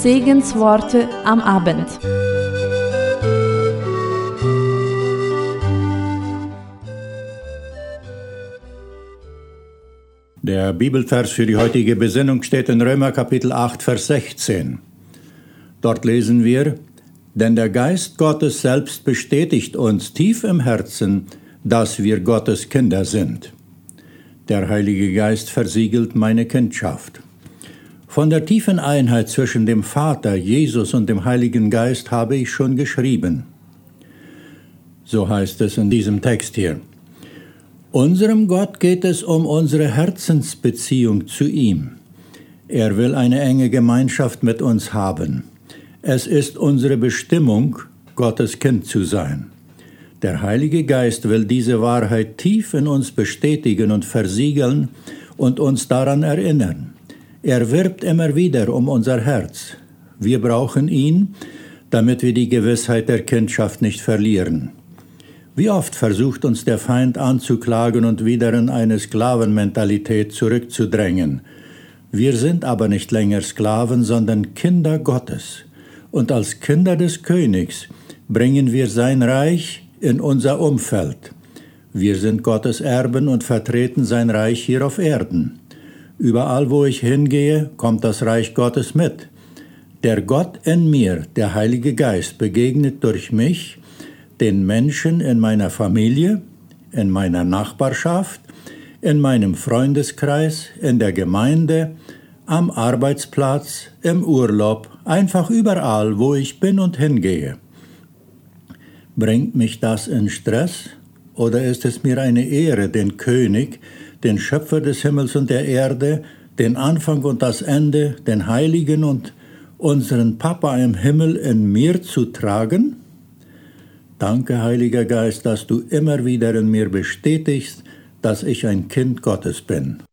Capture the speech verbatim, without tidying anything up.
Segensworte am Abend. Der Bibelvers für die heutige Besinnung steht in Römer Kapitel acht, Vers sechzehn. Dort lesen wir: Denn der Geist Gottes selbst bestätigt uns tief im Herzen, dass wir Gottes Kinder sind. Der Heilige Geist versiegelt meine Kindschaft. Von der tiefen Einheit zwischen dem Vater, Jesus und dem Heiligen Geist habe ich schon geschrieben. So heißt es in diesem Text hier. Unserem Gott geht es um unsere Herzensbeziehung zu ihm. Er will eine enge Gemeinschaft mit uns haben. Es ist unsere Bestimmung, Gottes Kind zu sein. Der Heilige Geist will diese Wahrheit tief in uns bestätigen und versiegeln und uns daran erinnern. Er wirbt immer wieder um unser Herz. Wir brauchen ihn, damit wir die Gewissheit der Kindschaft nicht verlieren. Wie oft versucht uns der Feind anzuklagen und wieder in eine Sklavenmentalität zurückzudrängen. Wir sind aber nicht länger Sklaven, sondern Kinder Gottes. Und als Kinder des Königs bringen wir sein Reich in unser Umfeld. Wir sind Gottes Erben und vertreten sein Reich hier auf Erden. Überall, wo ich hingehe, kommt das Reich Gottes mit. Der Gott in mir, der Heilige Geist, begegnet durch mich den Menschen in meiner Familie, in meiner Nachbarschaft, in meinem Freundeskreis, in der Gemeinde, am Arbeitsplatz, im Urlaub, einfach überall, wo ich bin und hingehe. Bringt mich das in Stress oder ist es mir eine Ehre, den König, den Schöpfer des Himmels und der Erde, den Anfang und das Ende, den Heiligen und unseren Papa im Himmel in mir zu tragen? Danke, Heiliger Geist, dass du immer wieder in mir bestätigst, dass ich ein Kind Gottes bin.